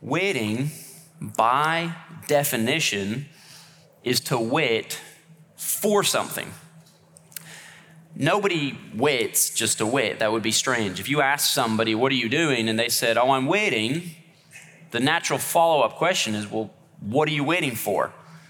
Waiting, by definition, is to wait for something. Nobody waits just to wait. That would be strange. If you ask somebody, what are you doing? And they said, oh, I'm waiting. The natural follow-up question is, well, what are you waiting for?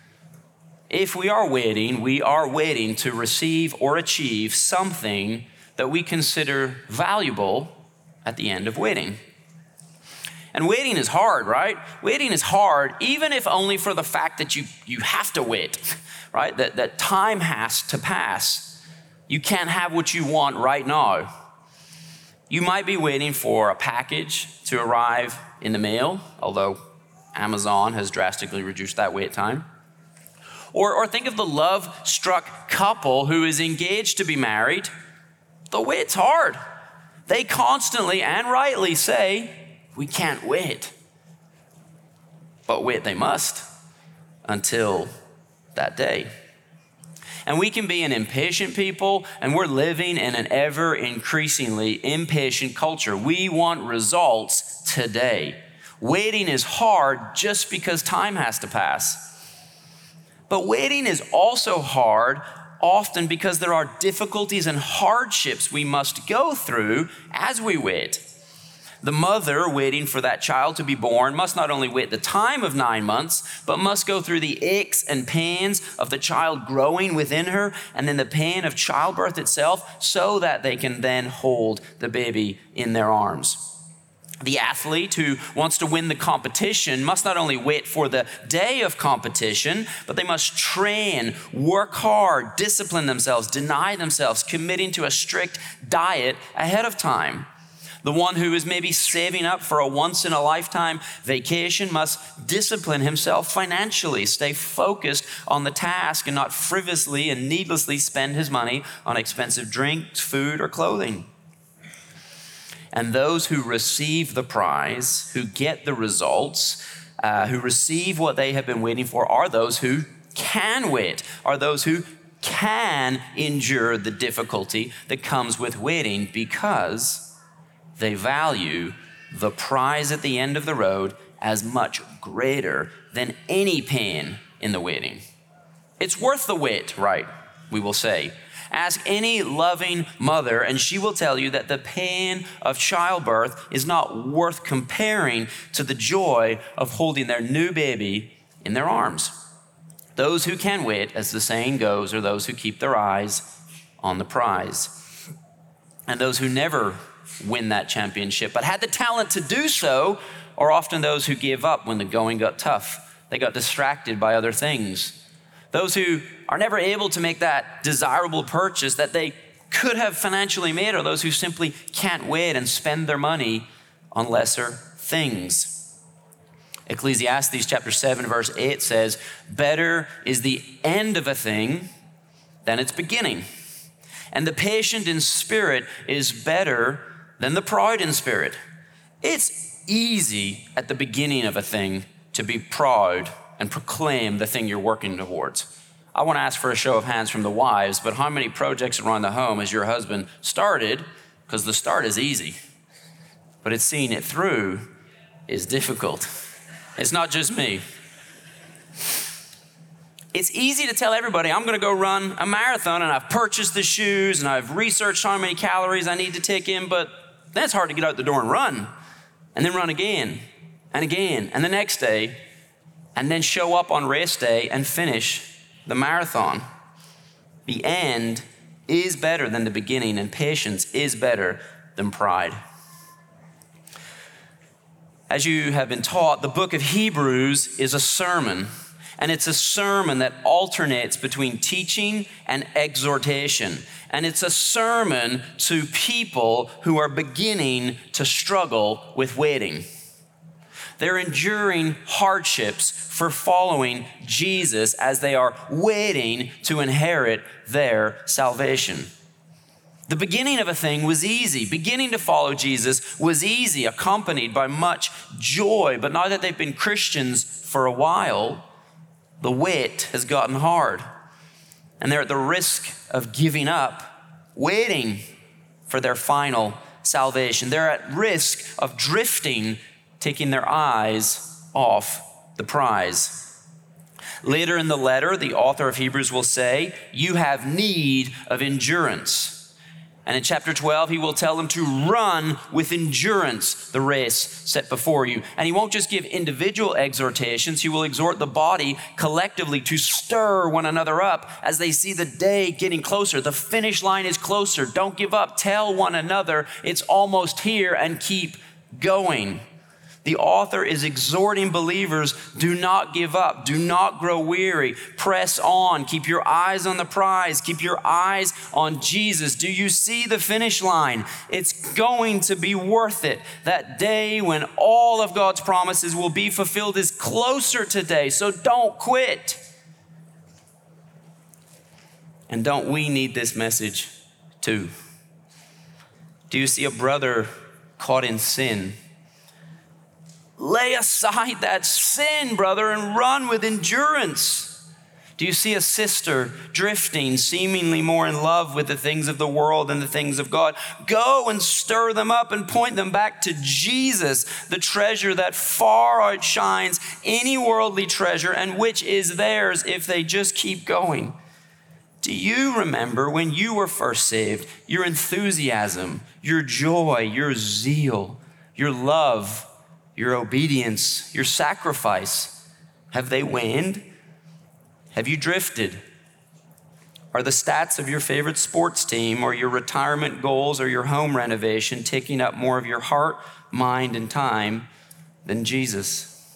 If we are waiting to receive or achieve something that we consider valuable at the end of waiting. And waiting is hard, right? Waiting is hard, even if only for the fact that you have to wait, right? That time has to pass. You can't have what you want right now. You might be waiting for a package to arrive in the mail, although Amazon has drastically reduced that wait time. Or think of the love-struck couple who is engaged to be married. The wait's hard. They constantly and rightly say, we can't wait. But wait they must until that day. And we can be an impatient people, and we're living in an ever increasingly impatient culture. We want results today. Waiting is hard just because time has to pass. But waiting is also hard often because there are difficulties and hardships we must go through as we wait. The mother waiting for that child to be born must not only wait the time of 9 months, but must go through the aches and pains of the child growing within her, and then the pain of childbirth itself, so that they can then hold the baby in their arms. The athlete who wants to win the competition must not only wait for the day of competition, but they must train, work hard, discipline themselves, deny themselves, committing to a strict diet ahead of time. The one who is maybe saving up for a once-in-a-lifetime vacation must discipline himself financially, stay focused on the task, and not frivolously and needlessly spend his money on expensive drinks, food, or clothing. And those who receive the prize, who get the results, who receive what they have been waiting for, are those who can wait, are those who can endure the difficulty that comes with waiting, because they value the prize at the end of the road as much greater than any pain in the waiting. It's worth the wait, right? We will say. Ask any loving mother, and she will tell you that the pain of childbirth is not worth comparing to the joy of holding their new baby in their arms. Those who can wait, as the saying goes, are those who keep their eyes on the prize. And those who never win that championship, but had the talent to do so, are often those who give up when the going got tough. They got distracted by other things. Those who are never able to make that desirable purchase that they could have financially made, are those who simply can't wait and spend their money on lesser things. Ecclesiastes chapter 7 verse 8 says, better is the end of a thing than its beginning. And the patient in spirit is better than the proud in spirit. It's easy at the beginning of a thing to be proud and proclaim the thing you're working towards. I want to ask for a show of hands from the wives, but how many projects around the home has your husband started? Because the start is easy, but it's seeing it through is difficult. It's not just me. It's easy to tell everybody, I'm going to go run a marathon, and I've purchased the shoes, and I've researched how many calories I need to take in, but then it's hard to get out the door and run, and then run again, and the next day, and then show up on race day and finish the marathon. The end is better than the beginning, and patience is better than pride. As you have been taught, the book of Hebrews is a sermon, and it's a sermon that alternates between teaching and exhortation. And it's a sermon to people who are beginning to struggle with waiting. They're enduring hardships for following Jesus as they are waiting to inherit their salvation. The beginning of a thing was easy. Beginning to follow Jesus was easy, accompanied by much joy. But now that they've been Christians for a while, the wait has gotten hard. And they're at the risk of giving up, waiting for their final salvation. They're at risk of drifting taking their eyes off the prize. Later in the letter, the author of Hebrews will say, you have need of endurance. And in chapter 12, he will tell them to run with endurance the race set before you. And he won't just give individual exhortations. He will exhort the body collectively to stir one another up as they see the day getting closer. The finish line is closer. Don't give up. Tell one another it's almost here and keep going. The author is exhorting believers, do not give up, do not grow weary, press on, keep your eyes on the prize, keep your eyes on Jesus. Do you see the finish line? It's going to be worth it. That day when all of God's promises will be fulfilled is closer today, so don't quit. And don't we need this message too? Do you see a brother caught in sin? Lay aside that sin, brother, and run with endurance. Do you see a sister drifting, seemingly more in love with the things of the world than the things of God? Go and stir them up and point them back to Jesus, the treasure that far outshines any worldly treasure and which is theirs if they just keep going. Do you remember when you were first saved, your enthusiasm, your joy, your zeal, your love, your obedience, your sacrifice? Have they waned? Have you drifted? Are the stats of your favorite sports team or your retirement goals or your home renovation taking up more of your heart, mind, and time than Jesus?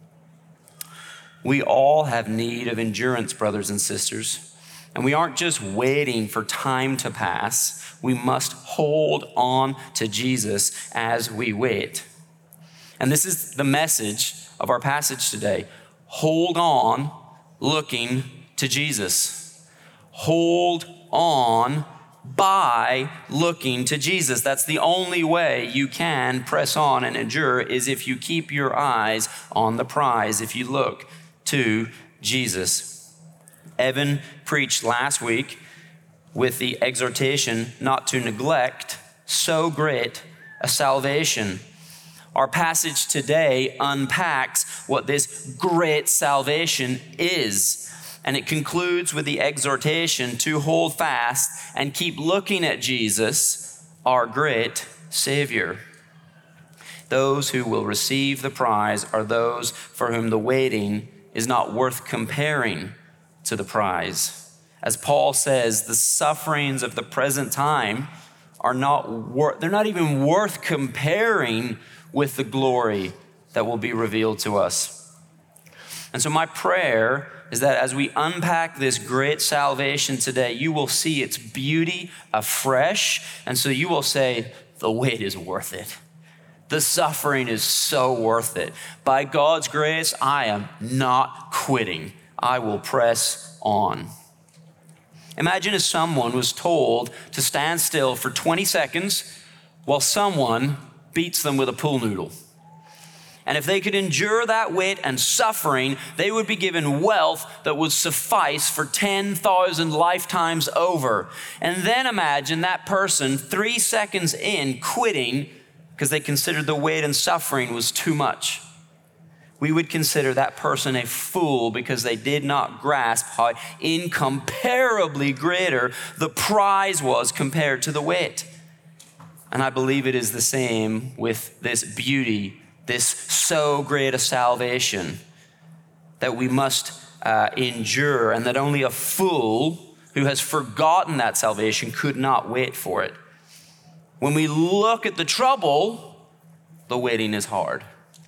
We all have need of endurance, brothers and sisters. And we aren't just waiting for time to pass. We must hold on to Jesus as we wait. And this is the message of our passage today. Hold on, looking to Jesus. Hold on by looking to Jesus. That's the only way you can press on and endure, is if you keep your eyes on the prize, if you look to Jesus. Evan preached last week with the exhortation not to neglect so great a salvation. Our passage today unpacks what this great salvation is. And it concludes with the exhortation to hold fast and keep looking at Jesus, our great Savior. Those who will receive the prize are those for whom the waiting is not worth comparing to the prize. As Paul says, the sufferings of the present time are they're not even worth comparing with the glory that will be revealed to us. And so my prayer is that as we unpack this great salvation today, you will see its beauty afresh. And so you will say, the wait is worth it. The suffering is so worth it. By God's grace, I am not quitting. I will press on. Imagine if someone was told to stand still for 20 seconds while someone beats them with a pool noodle. And if they could endure that wait and suffering, they would be given wealth that would suffice for 10,000 lifetimes over. And then imagine that person 3 seconds in quitting because they considered the wait and suffering was too much. We would consider that person a fool because they did not grasp how incomparably greater the prize was compared to the wait. And I believe it is the same with this beauty, this so great a salvation that we must endure, and that only a fool who has forgotten that salvation could not wait for it. When we look at the trouble, the waiting is hard.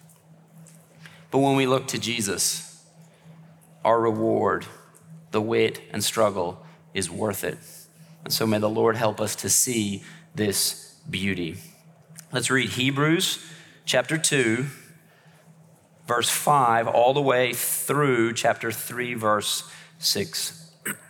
But when we look to Jesus, our reward, the wait and struggle is worth it. And so may the Lord help us to see this beauty. Let's read Hebrews chapter 2, verse 5, all the way through chapter 3, verse 6.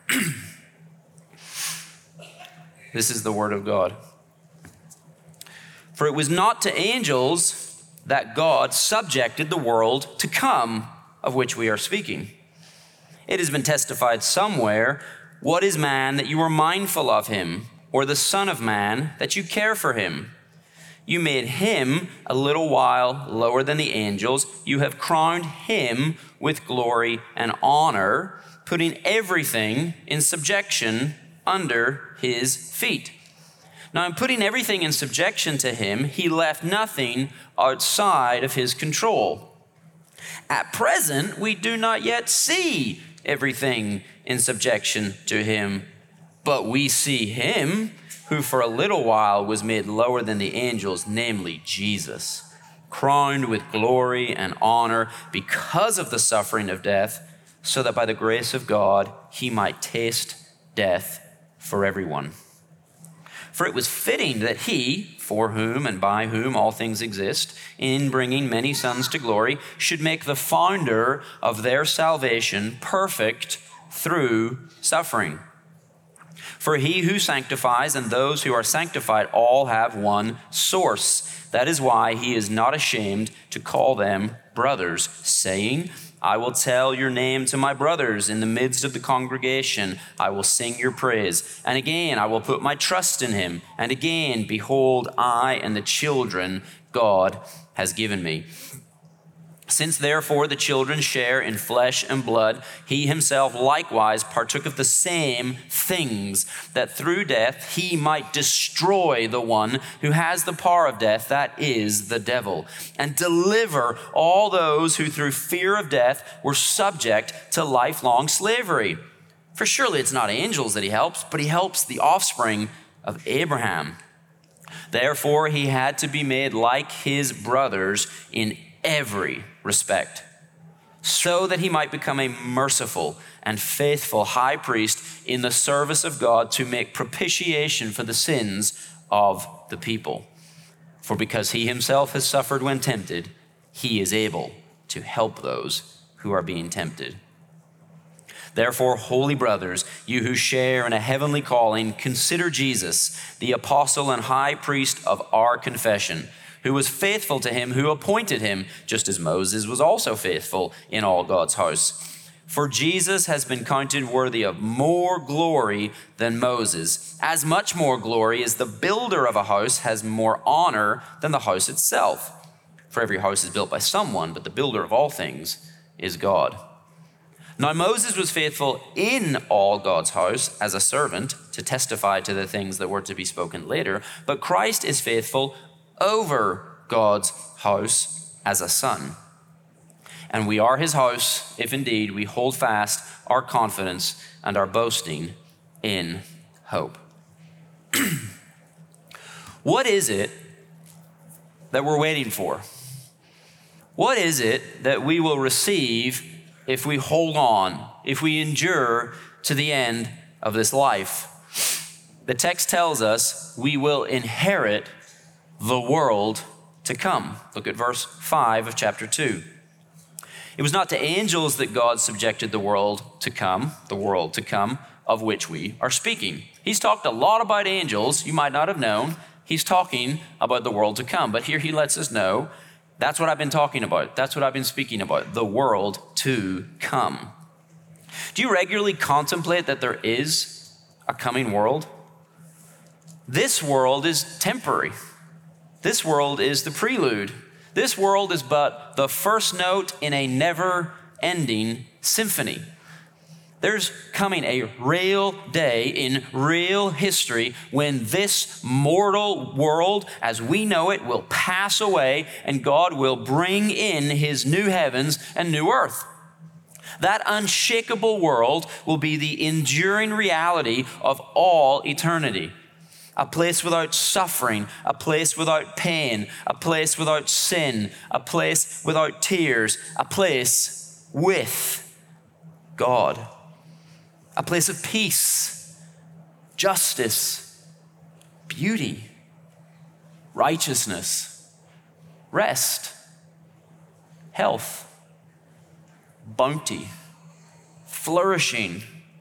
This is the word of God. For it was not to angels that God subjected the world to come, of which we are speaking. It has been testified somewhere, what is man that you are mindful of him, or the son of man that you care for him? You made him a little while lower than the angels. You have crowned him with glory and honor, putting everything in subjection under his feet. Now, in putting everything in subjection to him, he left nothing outside of his control. At present, we do not yet see everything in subjection to him, but we see him who for a little while was made lower than the angels, namely Jesus, crowned with glory and honor because of the suffering of death, so that by the grace of God he might taste death for everyone. For it was fitting that he, for whom and by whom all things exist, in bringing many sons to glory, should make the founder of their salvation perfect through suffering. For he who sanctifies and those who are sanctified all have one source. That is why he is not ashamed to call them brothers, saying, I will tell your name to my brothers in the midst of the congregation. I will sing your praise. And again, I will put my trust in him. And again, behold, I and the children God has given me. Since therefore the children share in flesh and blood, he himself likewise partook of the same things, that through death he might destroy the one who has the power of death, that is, the devil, and deliver all those who through fear of death were subject to lifelong slavery. For surely it's not angels that he helps, but he helps the offspring of Abraham. Therefore he had to be made like his brothers in every respect, so that he might become a merciful and faithful high priest in the service of God to make propitiation for the sins of the people. For because he himself has suffered when tempted, he is able to help those who are being tempted. Therefore, holy brothers, you who share in a heavenly calling, consider Jesus, the apostle and high priest of our confession, who was faithful to him who appointed him, just as Moses was also faithful in all God's house. For Jesus has been counted worthy of more glory than Moses, as much more glory as the builder of a house has more honor than the house itself. For every house is built by someone, but the builder of all things is God. Now Moses was faithful in all God's house as a servant to testify to the things that were to be spoken later, but Christ is faithful over God's house as a son. And we are his house if indeed we hold fast our confidence and our boasting in hope. What is it that we're waiting for? What is it that we will receive if we hold on, if we endure to the end of this life? The text tells us we will inherit the world to come. Look at verse 5 of chapter 2. It was not to angels that God subjected the world to come, of which we are speaking. He's talked a lot about angels. You might not have known. He's talking about the world to come. But here he lets us know that's what I've been talking about. That's what I've been speaking about, the world to come. Do you regularly contemplate that there is a coming world? This world is temporary. This world is the prelude. This world is but the first note in a never-ending symphony. There's coming a real day in real history when this mortal world, as we know it, will pass away and God will bring in his new heavens and new earth. That unshakable world will be the enduring reality of all eternity. A place without suffering, a place without pain, a place without sin, a place without tears, a place with God. A place of peace, justice, beauty, righteousness, rest, health, bounty, flourishing,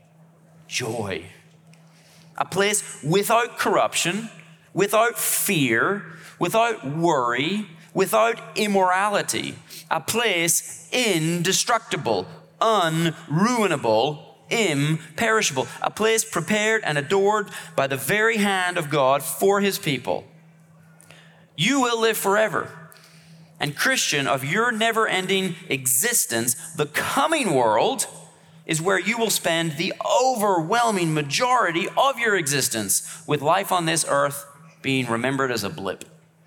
joy. A place without corruption, without fear, without worry, without immorality. A place indestructible, unruinable, imperishable. A place prepared and adored by the very hand of God for his people. You will live forever. And Christian, of your never-ending existence, the coming world is where you will spend the overwhelming majority of your existence, with life on this earth being remembered as a blip.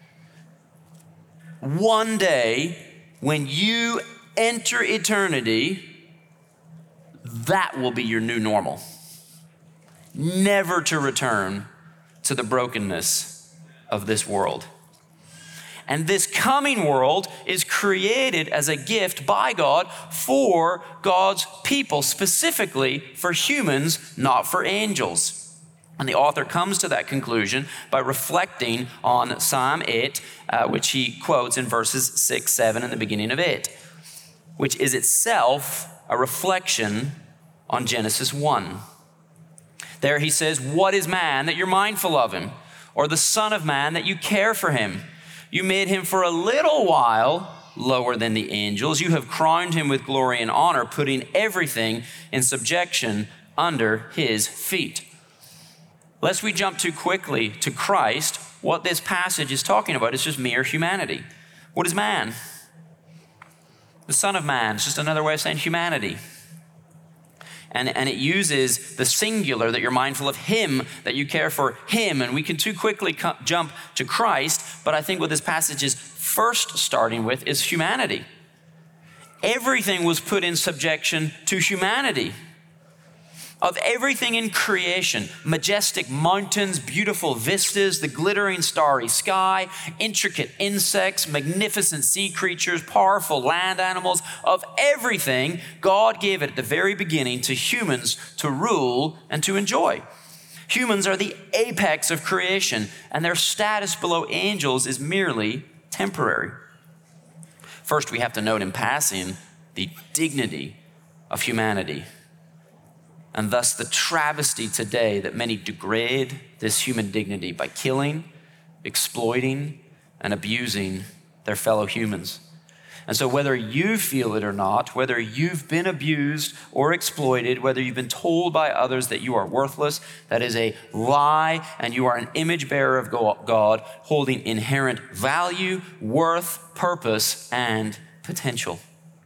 One day, when you enter eternity, that will be your new normal. Never to return to the brokenness of this world. And this coming world is created as a gift by God for God's people, specifically for humans, not for angels. And the author comes to that conclusion by reflecting on Psalm 8, which he quotes in verses 6, 7, and the beginning of 8, which is itself a reflection on Genesis 1. There he says, "What is man that you're mindful of him, or the son of man that you care for him? You made him for a little while lower than the angels. You have crowned him with glory and honor, putting everything in subjection under his feet." Lest we jump too quickly to Christ, what this passage is talking about is just mere humanity. What is man? The Son of Man. It's just another way of saying humanity. And it uses the singular, that you're mindful of him, that you care for him. And we can too quickly jump to Christ, but I think what this passage is first starting with is humanity. Everything was put in subjection to humanity. Of everything in creation, majestic mountains, beautiful vistas, the glittering starry sky, intricate insects, magnificent sea creatures, powerful land animals, of everything, God gave it at the very beginning to humans to rule and to enjoy. Humans are the apex of creation, and their status below angels is merely temporary. First, we have to note in passing the dignity of humanity, and thus the travesty today that many degrade this human dignity by killing, exploiting, and abusing their fellow humans. And so whether you feel it or not, whether you've been abused or exploited, whether you've been told by others that you are worthless, that is a lie, and you are an image bearer of God, holding inherent value, worth, purpose, and potential.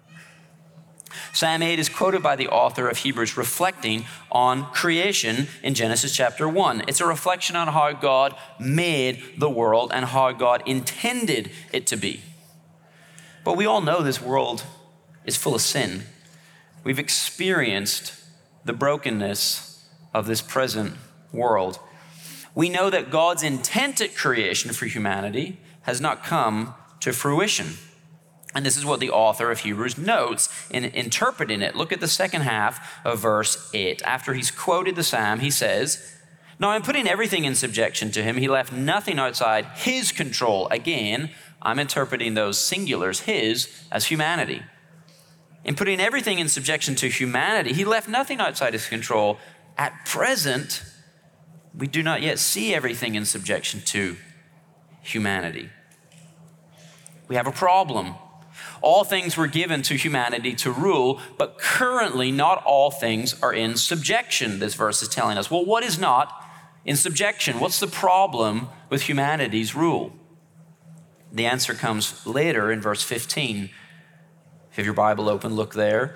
Psalm 8 is quoted by the author of Hebrews reflecting on creation in Genesis chapter 1. It's a reflection on how God made the world and how God intended it to be. But we all know this world is full of sin. We've experienced the brokenness of this present world. We know that God's intent at creation for humanity has not come to fruition. And this is what the author of Hebrews notes in interpreting it. Look at the second half of verse 8. After he's quoted the psalm, he says, "Now in putting everything in subjection to him, he left nothing outside his control." Again, I'm interpreting those singulars, his, as humanity. In putting everything in subjection to humanity, he left nothing outside his control. At present, we do not yet see everything in subjection to humanity. We have a problem. All things were given to humanity to rule, but currently not all things are in subjection, this verse is telling us. Well, what is not in subjection? What's the problem with humanity's rule? The answer comes later in verse 15. If you have your Bible open, look there.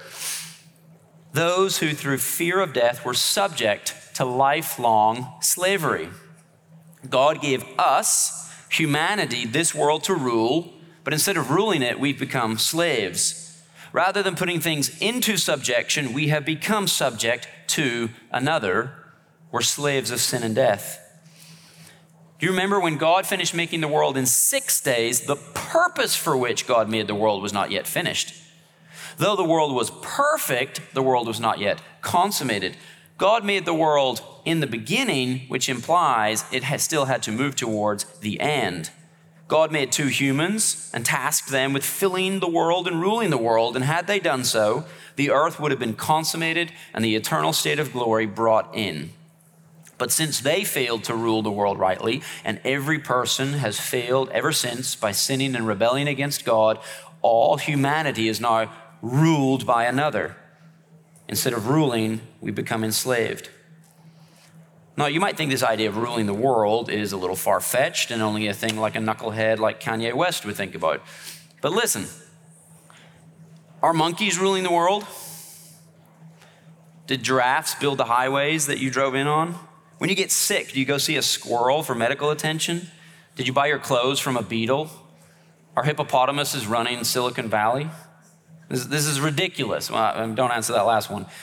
Those who through fear of death were subject to lifelong slavery. God gave us, humanity, this world to rule, but instead of ruling it, we've become slaves. Rather than putting things into subjection, we have become subject to another. We're slaves of sin and death. Do you remember when God finished making the world in 6 days, the purpose for which God made the world was not yet finished? Though the world was perfect, the world was not yet consummated. God made the world in the beginning, which implies it still had to move towards the end. God made two humans and tasked them with filling the world and ruling the world. And had they done so, the earth would have been consummated and the eternal state of glory brought in. But since they failed to rule the world rightly, and every person has failed ever since by sinning and rebelling against God, all humanity is now ruled by another. Instead of ruling, we become enslaved. Now, you might think this idea of ruling the world is a little far-fetched and only a thing like a knucklehead like Kanye West would think about. But listen, are monkeys ruling the world? Did giraffes build the highways that you drove in on? When you get sick, do you go see a squirrel for medical attention? Did you buy your clothes from a beetle? Are hippopotamuses running Silicon Valley? This is ridiculous. Well, don't answer that last one.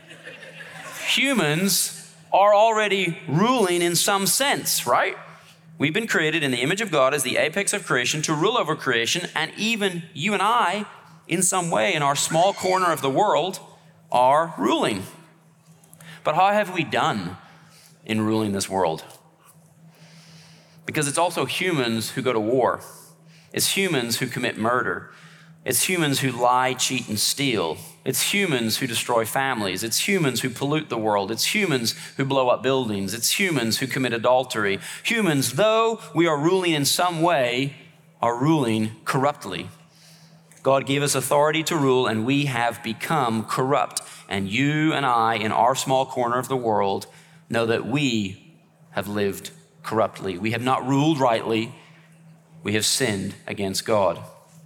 Humans are already ruling in some sense, right? We've been created in the image of God as the apex of creation to rule over creation, and even you and I, in some way, in our small corner of the world, are ruling. But how have we done in ruling this world? Because it's also humans who go to war. It's humans who commit murder. It's humans who lie, cheat, and steal. It's humans who destroy families. It's humans who pollute the world. It's humans who blow up buildings. It's humans who commit adultery. Humans, though we are ruling in some way, are ruling corruptly. God gave us authority to rule, and we have become corrupt. And you and I, in our small corner of the world, know that we have lived corruptly. We have not ruled rightly. We have sinned against God.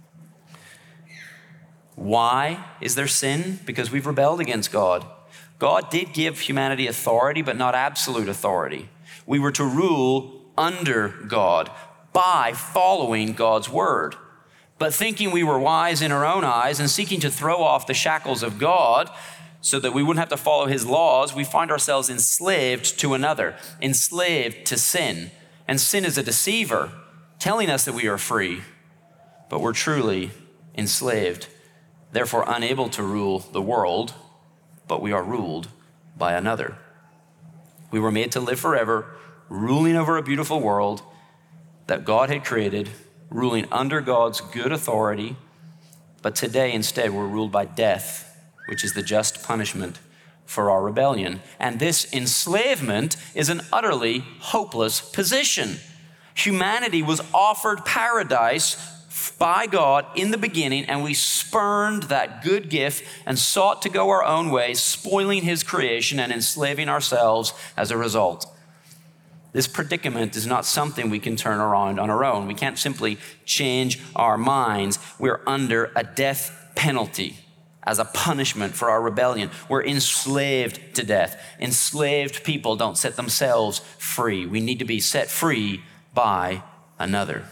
Why is there sin? Because we've rebelled against God. God did give humanity authority, but not absolute authority. We were to rule under God by following God's word. But thinking we were wise in our own eyes and seeking to throw off the shackles of God so that we wouldn't have to follow his laws, we find ourselves enslaved to another, enslaved to sin. And sin is a deceiver, telling us that we are free, but we're truly enslaved, therefore unable to rule the world, but we are ruled by another. We were made to live forever, ruling over a beautiful world that God had created, ruling under God's good authority, but today instead we're ruled by death, which is the just punishment for our rebellion. And this enslavement is an utterly hopeless position. Humanity was offered paradise by God in the beginning, and we spurned that good gift and sought to go our own way, spoiling his creation and enslaving ourselves as a result. This predicament is not something we can turn around on our own. We can't simply change our minds. We're under a death penalty as a punishment for our rebellion. We're enslaved to death. Enslaved people don't set themselves free. We need to be set free by another.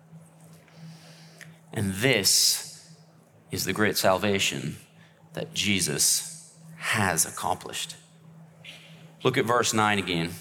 And this is the great salvation that Jesus has accomplished. Look at verse 9 again.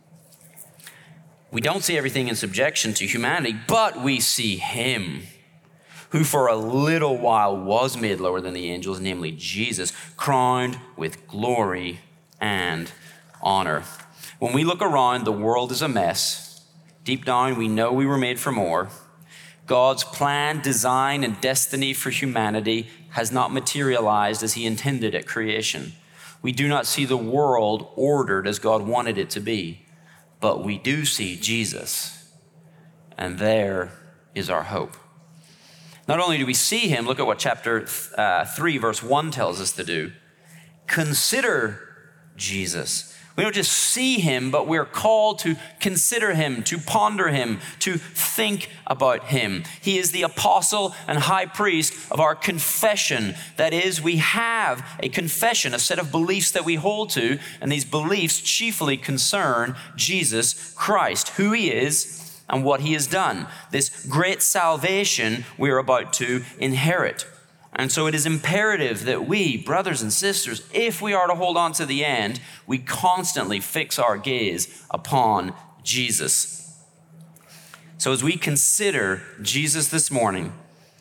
We don't see everything in subjection to humanity, but we see him who for a little while was made lower than the angels, namely Jesus, crowned with glory and honor. When we look around, the world is a mess. Deep down, we know we were made for more. God's plan, design, and destiny for humanity has not materialized as he intended at creation. We do not see the world ordered as God wanted it to be. But we do see Jesus, and there is our hope. Not only do we see him, look at what chapter 3, verse 1 tells us to do. Consider Jesus. We don't just see him, but we're called to consider him, to ponder him, to think about him. He is the apostle and high priest of our confession. That is, we have a confession, a set of beliefs that we hold to, and these beliefs chiefly concern Jesus Christ, who he is and what he has done. This great salvation we're about to inherit. And so it is imperative that we, brothers and sisters, if we are to hold on to the end, we constantly fix our gaze upon Jesus. So as we consider Jesus this morning,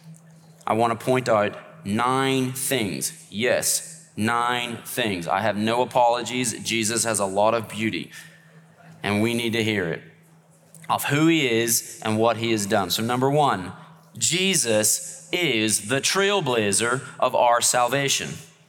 I want to point out 9 things. Yes, 9 things. I have no apologies. Jesus has a lot of beauty, and we need to hear it, of who he is and what he has done. So number 1, Jesus is the trailblazer of our salvation.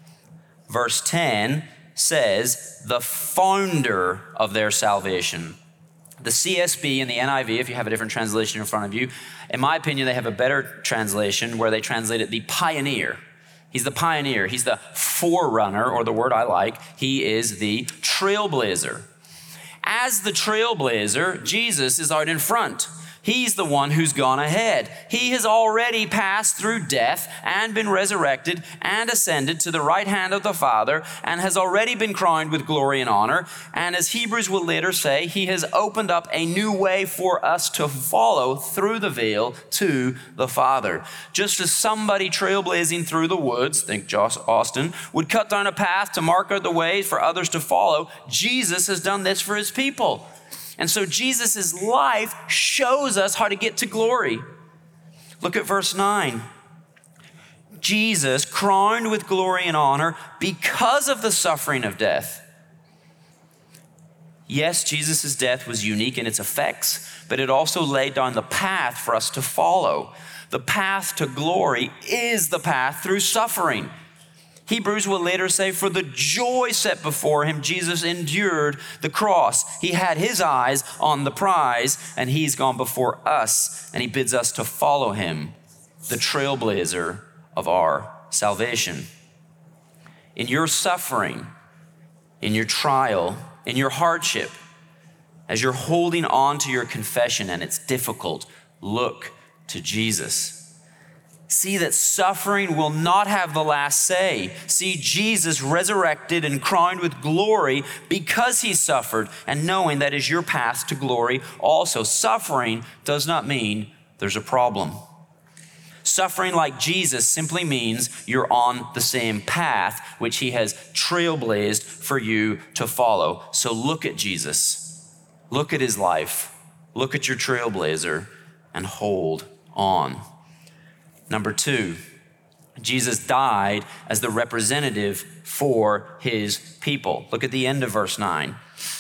Verse 10 says, the founder of their salvation. The CSB and the NIV, if you have a different translation in front of you, in my opinion, they have a better translation where they translate it the pioneer. He's the pioneer. He's the forerunner, or the word I like. He is the trailblazer. as the trailblazer, Jesus is out in front. He's the one who's gone ahead. He has already passed through death and been resurrected and ascended to the right hand of the Father and has already been crowned with glory and honor. And as Hebrews will later say, he has opened up a new way for us to follow through the veil to the Father. Just as somebody trailblazing through the woods, think Josh Austin, would cut down a path to mark out the way for others to follow, Jesus has done this for his people. And so Jesus' life shows us how to get to glory. Look at verse 9. Jesus, crowned with glory and honor because of the suffering of death. Yes, Jesus' death was unique in its effects, but it also laid down the path for us to follow. The path to glory is the path through suffering. Hebrews will later say, for the joy set before him, Jesus endured the cross. He had his eyes on the prize, and he's gone before us, and he bids us to follow him, the trailblazer of our salvation. In your suffering, in your trial, in your hardship, as you're holding on to your confession and it's difficult, look to Jesus. See that suffering will not have the last say. See Jesus resurrected and crowned with glory because he suffered, and knowing that is your path to glory also. Suffering does not mean there's a problem. Suffering like Jesus simply means you're on the same path which he has trailblazed for you to follow. So look at Jesus. Look at his life. Look at your trailblazer and hold on. Number 2, Jesus died as the representative for his people. Look at the end of verse 9.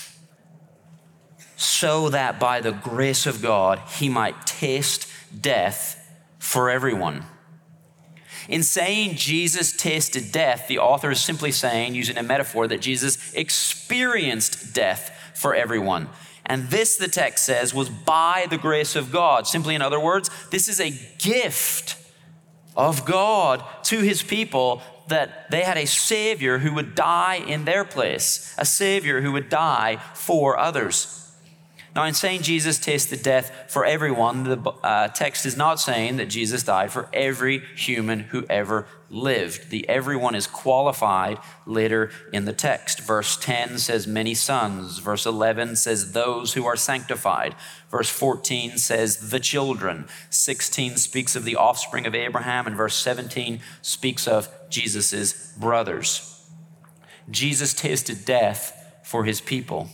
So that by the grace of God, he might taste death for everyone. In saying Jesus tasted death, the author is simply saying, using a metaphor, that Jesus experienced death for everyone. And this, the text says, was by the grace of God. Simply, in other words, this is a gift of God to his people, that they had a Savior who would die in their place, a Savior who would die for others. Now, in saying Jesus tasted death for everyone, the text is not saying that Jesus died for every human who ever lived. The everyone is qualified later in the text. Verse 10 says many sons. Verse 11 says those who are sanctified. Verse 14 says the children. 16 speaks of the offspring of Abraham, and verse 17 speaks of Jesus' brothers. Jesus tasted death for his people.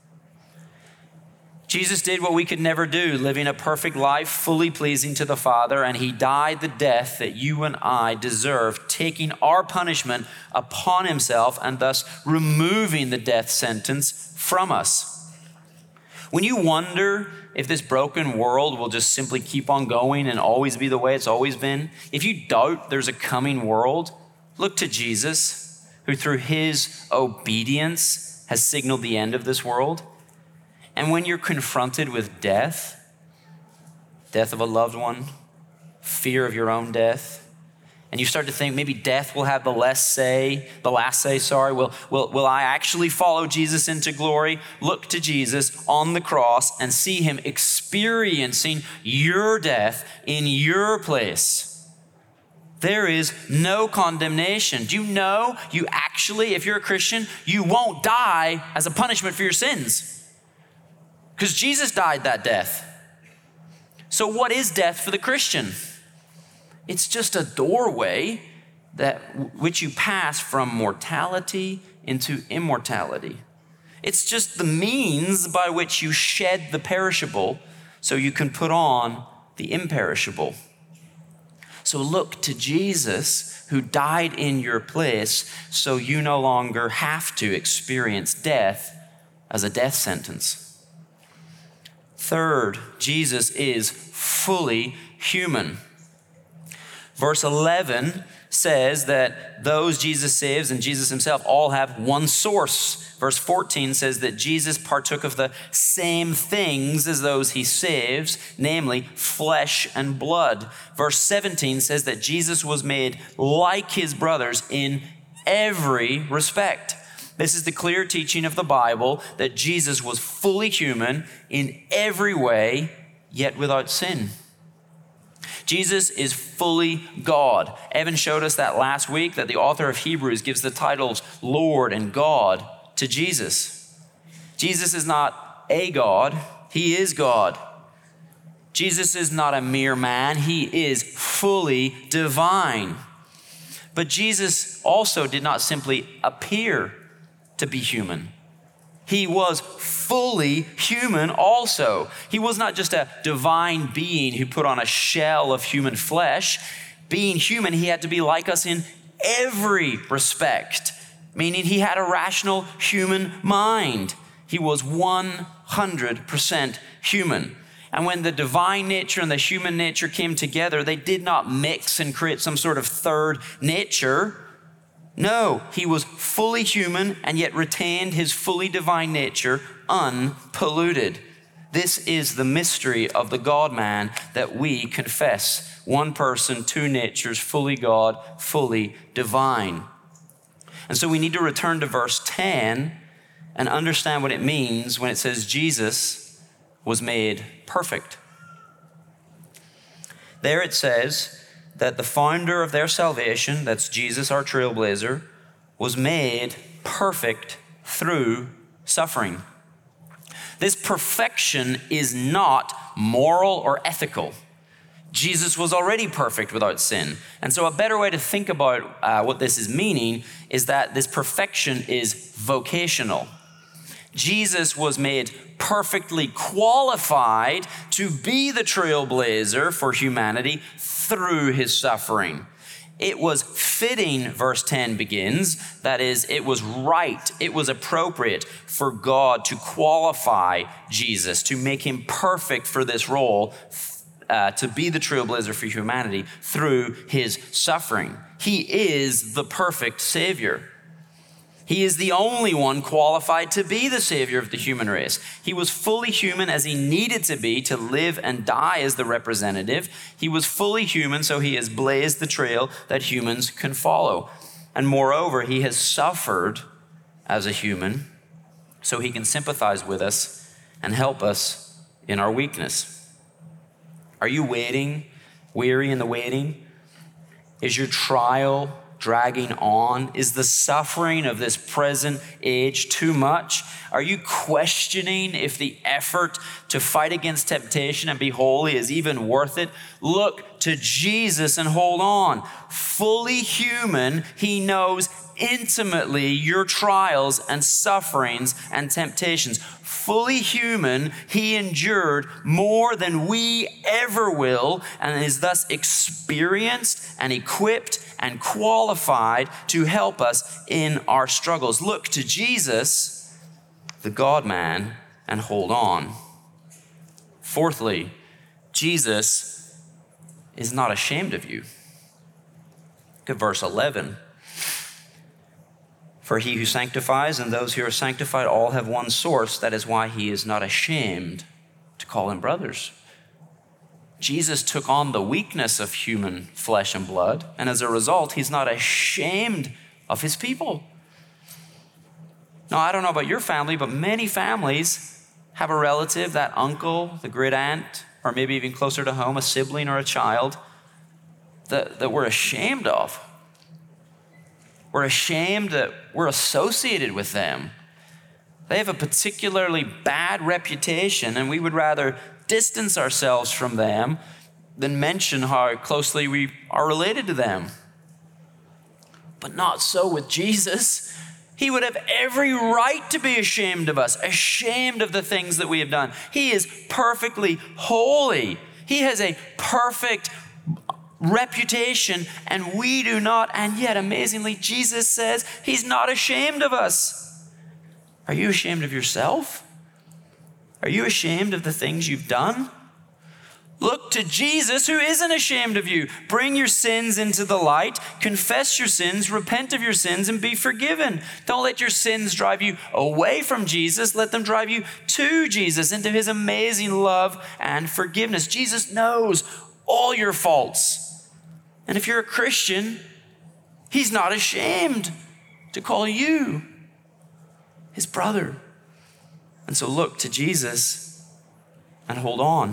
Jesus did what we could never do, living a perfect life, fully pleasing to the Father, and he died the death that you and I deserve, taking our punishment upon himself and thus removing the death sentence from us. When you wonder if this broken world will just simply keep on going and always be the way it's always been, if you doubt there's a coming world, look to Jesus, who through his obedience has signaled the end of this world. And when you're confronted with death of a loved one, fear of your own death, and you start to think maybe death will have the last say, will I actually follow Jesus into glory? Look to Jesus on the cross and see him experiencing your death in your place. There is no condemnation. Do you know you actually, if you're a Christian, you won't die as a punishment for your sins? Because Jesus died that death. So what is death for the Christian? It's just a doorway which you pass from mortality into immortality. It's just the means by which you shed the perishable so you can put on the imperishable. So look to Jesus, who died in your place so you no longer have to experience death as a death sentence. Third, Jesus is fully human. Verse 11 says that those Jesus saves and Jesus himself all have one source. Verse 14 says that Jesus partook of the same things as those he saves, namely flesh and blood. Verse 17 says that Jesus was made like his brothers in every respect. This is the clear teaching of the Bible that Jesus was fully human in every way, yet without sin. Jesus is fully God. Evan showed us that last week, that the author of Hebrews gives the titles Lord and God to Jesus. Jesus is not a God, he is God. Jesus is not a mere man, he is fully divine. But Jesus also did not simply appear to be human. He was fully human also. He was not just a divine being who put on a shell of human flesh. Being human, he had to be like us in every respect, meaning he had a rational human mind. He was 100% human. And when the divine nature and the human nature came together, they did not mix and create some sort of third nature. No, he was fully human and yet retained his fully divine nature unpolluted. This is the mystery of the God-man that we confess. One person, two natures, fully God, fully divine. And so we need to return to verse 10 and understand what it means when it says Jesus was made perfect. There it says that the founder of their salvation, that's Jesus, our trailblazer, was made perfect through suffering. This perfection is not moral or ethical. Jesus was already perfect without sin. And so a better way to think about what this is meaning is that this perfection is vocational. Jesus was made perfectly qualified to be the trailblazer for humanity through his suffering. It was fitting, verse 10 begins, that is, it was right, it was appropriate for God to qualify Jesus, to make him perfect for this role, to be the trailblazer for humanity through his suffering. He is the perfect Savior. He is the only one qualified to be the Savior of the human race. He was fully human as he needed to be to live and die as the representative. He was fully human, so he has blazed the trail that humans can follow. And moreover, he has suffered as a human, so he can sympathize with us and help us in our weakness. Are you waiting, weary in the waiting? Is your trial dragging on? Is the suffering of this present age too much? Are you questioning if the effort to fight against temptation and be holy is even worth it? Look to Jesus and hold on. Fully human, he knows intimately your trials and sufferings and temptations. Fully human, he endured more than we ever will and is thus experienced and equipped and qualified to help us in our struggles. Look to Jesus, the God-man, and hold on. Fourthly, Jesus is not ashamed of you. Look at verse 11. For he who sanctifies and those who are sanctified all have one source. That is why he is not ashamed to call them brothers. Jesus took on the weakness of human flesh and blood, and as a result, he's not ashamed of his people. Now, I don't know about your family, but many families have a relative, that uncle, the great aunt, or maybe even closer to home, a sibling or a child that we're ashamed of. We're ashamed that we're associated with them. They have a particularly bad reputation, and we would rather distance ourselves from them than mention how closely we are related to them. But not so with Jesus. He would have every right to be ashamed of us, ashamed of the things that we have done. He is perfectly holy. He has a perfect reputation, and we do not. And yet, amazingly, Jesus says he's not ashamed of us. Are you ashamed of yourself? Are you ashamed of the things you've done? Look to Jesus, who isn't ashamed of you. Bring your sins into the light, confess your sins, repent of your sins, and be forgiven. Don't let your sins drive you away from Jesus. Let them drive you to Jesus, into his amazing love and forgiveness. Jesus knows all your faults. And if you're a Christian, he's not ashamed to call you his brother. And so look to Jesus and hold on.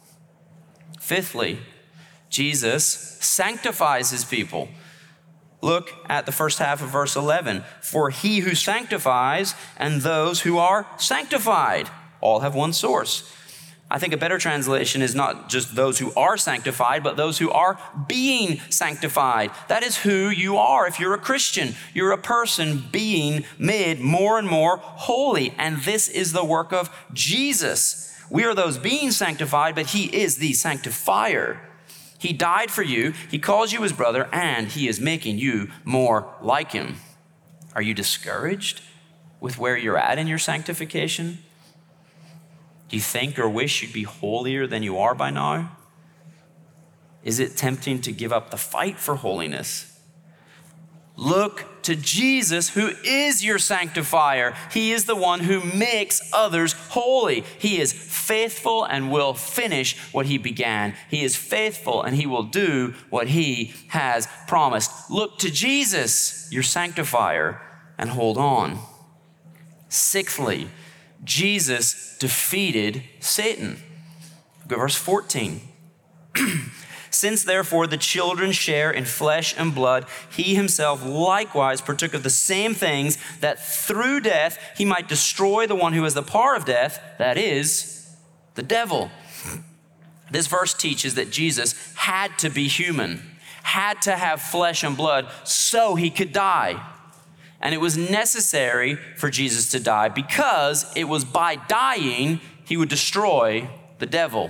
Fifthly, Jesus sanctifies his people. Look at the first half of verse 11. For he who sanctifies and those who are sanctified all have one source. I think a better translation is not just those who are sanctified, but those who are being sanctified. That is who you are. If you're a Christian, you're a person being made more and more holy. And this is the work of Jesus. We are those being sanctified, but he is the sanctifier. He died for you, he calls you his brother, and he is making you more like him. Are you discouraged with where you're at in your sanctification? Do you think or wish you'd be holier than you are by now? Is it tempting to give up the fight for holiness? Look to Jesus, who is your sanctifier. He is the one who makes others holy. He is faithful and will finish what he began. He is faithful and he will do what he has promised. Look to Jesus, your sanctifier, and hold on. Sixthly, Jesus defeated Satan. Look at verse 14. Since therefore the children share in flesh and blood, he himself likewise partook of the same things, that through death he might destroy the one who has the power of death, that is, the devil. This verse teaches that Jesus had to be human, had to have flesh and blood so he could die. And it was necessary for Jesus to die because it was by dying he would destroy the devil.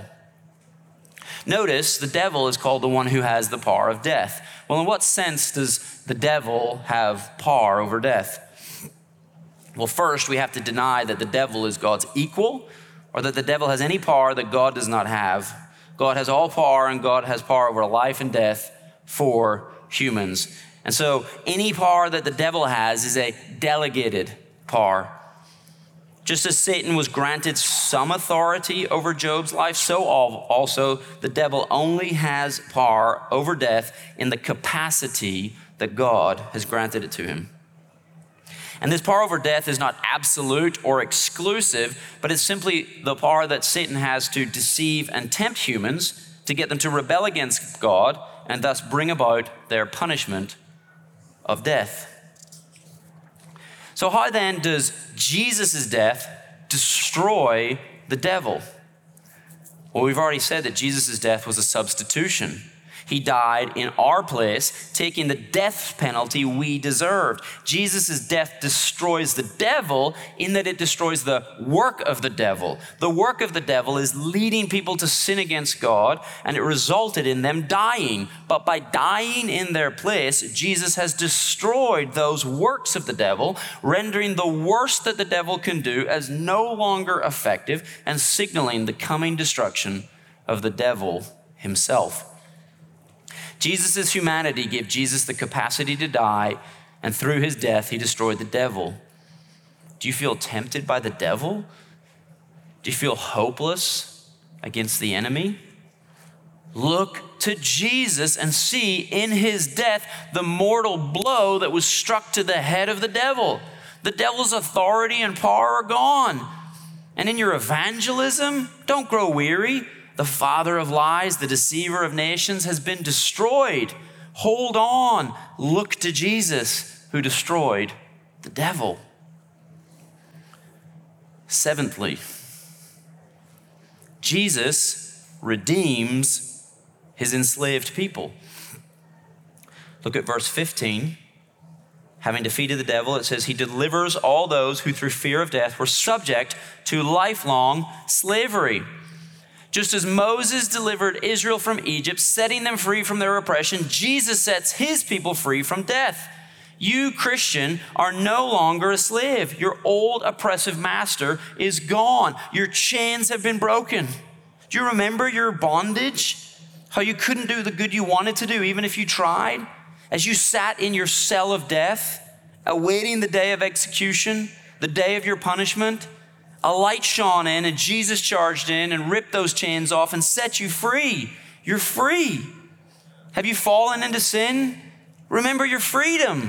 Notice the devil is called the one who has the power of death. Well, in what sense does the devil have power over death? Well, first we have to deny that the devil is God's equal, or that the devil has any power that God does not have. God has all power, and God has power over life and death for humans. And so any power that the devil has is a delegated power. Just as Satan was granted some authority over Job's life, so also the devil only has power over death in the capacity that God has granted it to him. And this power over death is not absolute or exclusive, but it's simply the power that Satan has to deceive and tempt humans to get them to rebel against God and thus bring about their punishment of death. So how then does Jesus' death destroy the devil? Well, we've already said that Jesus' death was a substitution. He died in our place, taking the death penalty we deserved. Jesus' death destroys the devil in that it destroys the work of the devil. The work of the devil is leading people to sin against God, and it resulted in them dying. But by dying in their place, Jesus has destroyed those works of the devil, rendering the worst that the devil can do as no longer effective and signaling the coming destruction of the devil himself. Jesus' humanity gave Jesus the capacity to die, and through his death, he destroyed the devil. Do you feel tempted by the devil? Do you feel hopeless against the enemy? Look to Jesus and see in his death the mortal blow that was struck to the head of the devil. The devil's authority and power are gone. And in your evangelism, don't grow weary. The father of lies, the deceiver of nations, has been destroyed. Hold on. Look to Jesus, who destroyed the devil. Seventhly, Jesus redeems his enslaved people. Look at verse 15. Having defeated the devil, it says he delivers all those who through fear of death were subject to lifelong slavery. Just as Moses delivered Israel from Egypt, setting them free from their oppression, Jesus sets his people free from death. You, Christian, are no longer a slave. Your old oppressive master is gone. Your chains have been broken. Do you remember your bondage? How you couldn't do the good you wanted to do, even if you tried? As you sat in your cell of death, awaiting the day of execution, the day of your punishment, a light shone in and Jesus charged in and ripped those chains off and set you free. You're free. Have you fallen into sin? Remember your freedom.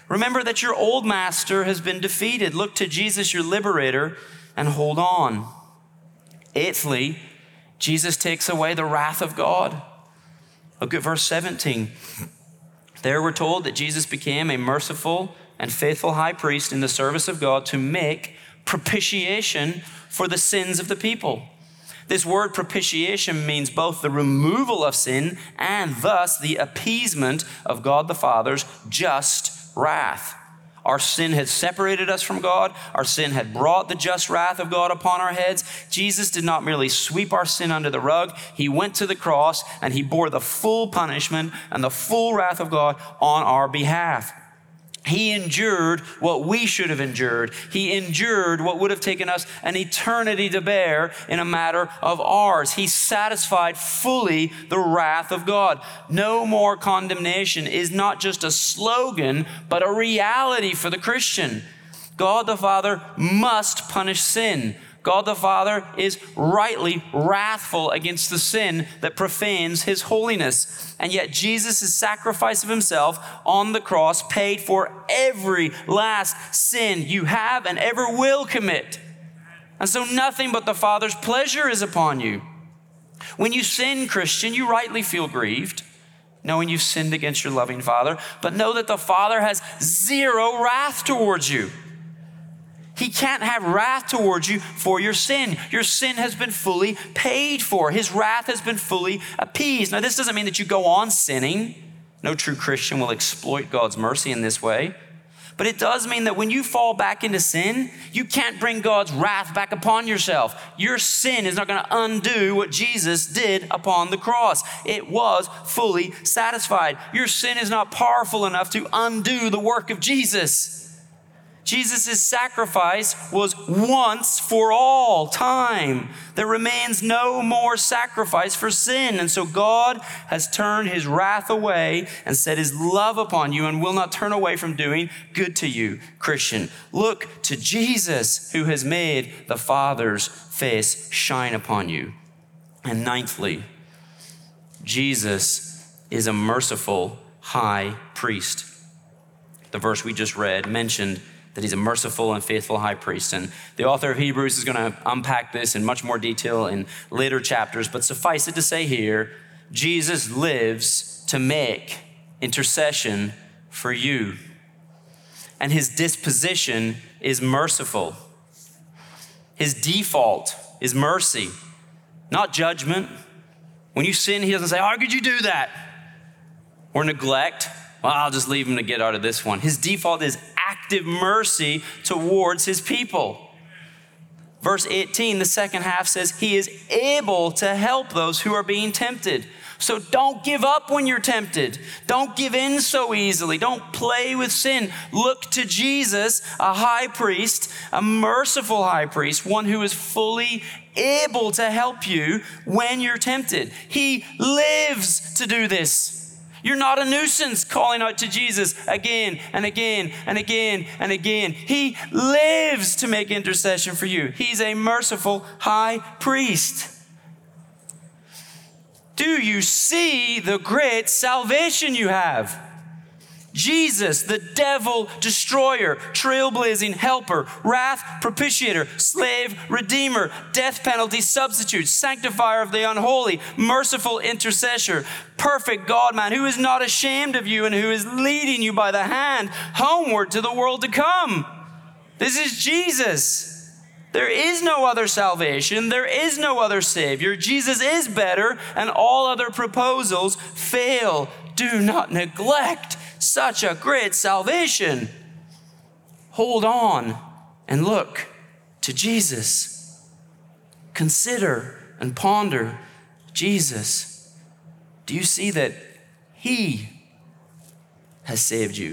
Remember that your old master has been defeated. Look to Jesus, your liberator, and hold on. Eighthly, Jesus takes away the wrath of God. Look at verse 17. There we're told that Jesus became a merciful and faithful high priest in the service of God to make propitiation for the sins of the people. This word propitiation means both the removal of sin and thus the appeasement of God the Father's just wrath. Our sin had separated us from God. Our sin had brought the just wrath of God upon our heads. Jesus did not merely sweep our sin under the rug. He went to the cross and he bore the full punishment and the full wrath of God on our behalf. He endured what we should have endured. He endured what would have taken us an eternity to bear in a matter of hours. He satisfied fully the wrath of God. No more condemnation is not just a slogan, but a reality for the Christian. God the Father must punish sin. God the Father is rightly wrathful against the sin that profanes his holiness. And yet Jesus' sacrifice of himself on the cross paid for every last sin you have and ever will commit. And so nothing but the Father's pleasure is upon you. When you sin, Christian, you rightly feel grieved, knowing you've sinned against your loving Father, but know that the Father has zero wrath towards you. He can't have wrath towards you for your sin. Your sin has been fully paid for. His wrath has been fully appeased. Now, this doesn't mean that you go on sinning. No true Christian will exploit God's mercy in this way. But it does mean that when you fall back into sin, you can't bring God's wrath back upon yourself. Your sin is not going to undo what Jesus did upon the cross. It was fully satisfied. Your sin is not powerful enough to undo the work of Jesus. Jesus' sacrifice was once for all time. There remains no more sacrifice for sin. And so God has turned his wrath away and set his love upon you and will not turn away from doing good to you, Christian. Look to Jesus, who has made the Father's face shine upon you. And ninthly, Jesus is a merciful high priest. The verse we just read mentioned that he's a merciful and faithful high priest. And the author of Hebrews is going to unpack this in much more detail in later chapters. But suffice it to say here, Jesus lives to make intercession for you. And his disposition is merciful. His default is mercy, not judgment. When you sin, he doesn't say, how could you do that? Or neglect. Well, I'll just leave him to get out of this one. His default is active mercy towards his people. Verse 18, the second half says, he is able to help those who are being tempted. So don't give up when you're tempted. Don't give in so easily. Don't play with sin. Look to Jesus, a high priest, a merciful high priest, one who is fully able to help you when you're tempted. He lives to do this. You're not a nuisance calling out to Jesus again and again and again and again. He lives to make intercession for you. He's a merciful high priest. Do you see the great salvation you have? Jesus, the devil destroyer, trailblazing helper, wrath propitiator, slave redeemer, death penalty substitute, sanctifier of the unholy, merciful intercessor, perfect God-man who is not ashamed of you and who is leading you by the hand homeward to the world to come. This is Jesus. There is no other salvation. There is no other Savior. Jesus is better, and all other proposals fail. Do not neglect such a great salvation. Hold on and look to Jesus. Consider and ponder Jesus. Do you see that he has saved you?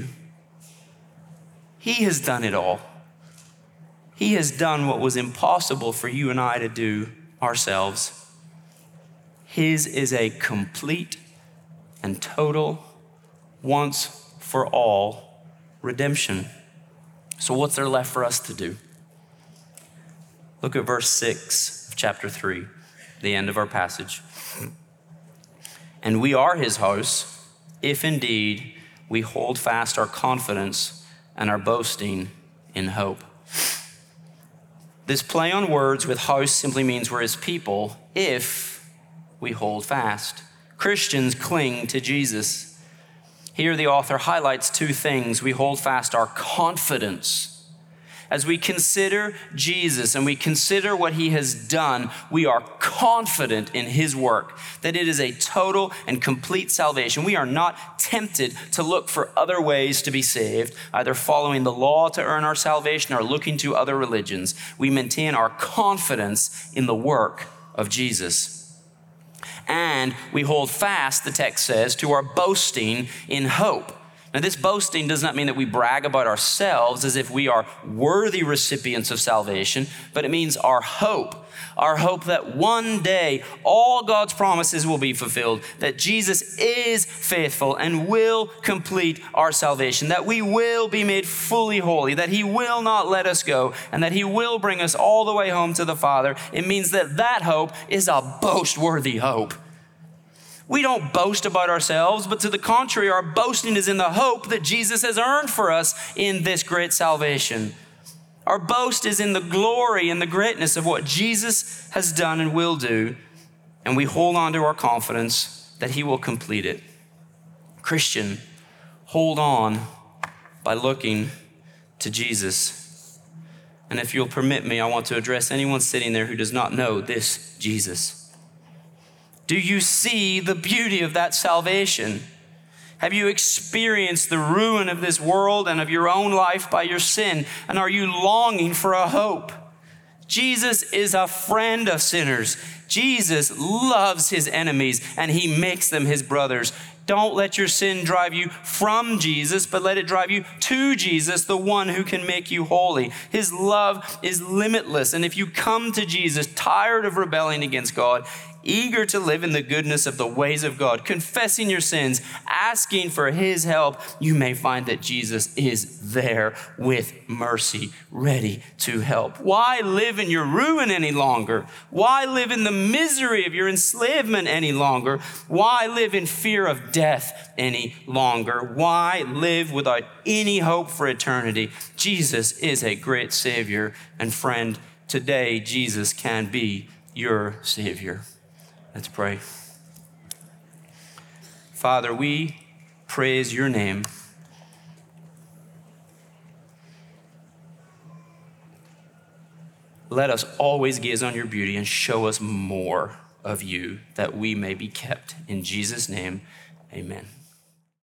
He has done it all. He has done what was impossible for you and I to do ourselves. His is a complete and total, once for all redemption. So what's there left for us to do? Look at verse 6 of chapter 3, the end of our passage. And we are his house, if indeed we hold fast our confidence and our boasting in hope. This play on words with house simply means we're his people if we hold fast. Christians cling to Jesus. Here the author highlights two things. We hold fast our confidence. As we consider Jesus and we consider what he has done, we are confident in his work, that it is a total and complete salvation. We are not tempted to look for other ways to be saved, either following the law to earn our salvation or looking to other religions. We maintain our confidence in the work of Jesus. And we hold fast, the text says, to our boasting in hope. Now, this boasting does not mean that we brag about ourselves as if we are worthy recipients of salvation, but it means our hope that one day all God's promises will be fulfilled, that Jesus is faithful and will complete our salvation, that we will be made fully holy, that he will not let us go, and that he will bring us all the way home to the Father. It means that hope is a boast-worthy hope. We don't boast about ourselves, but to the contrary, our boasting is in the hope that Jesus has earned for us in this great salvation. Our boast is in the glory and the greatness of what Jesus has done and will do, and we hold on to our confidence that he will complete it. Christian, hold on by looking to Jesus. And if you'll permit me, I want to address anyone sitting there who does not know this Jesus. Do you see the beauty of that salvation? Have you experienced the ruin of this world and of your own life by your sin? And are you longing for a hope? Jesus is a friend of sinners. Jesus loves his enemies and he makes them his brothers. Don't let your sin drive you from Jesus, but let it drive you to Jesus, the one who can make you holy. His love is limitless. And if you come to Jesus tired of rebelling against God, eager to live in the goodness of the ways of God, confessing your sins, asking for his help, you may find that Jesus is there with mercy, ready to help. Why live in your ruin any longer? Why live in the misery of your enslavement any longer? Why live in fear of death any longer? Why live without any hope for eternity? Jesus is a great Savior, and friend, today Jesus can be your Savior. Let's pray. Father, we praise your name. Let us always gaze on your beauty and show us more of you, that we may be kept. In Jesus' name, amen.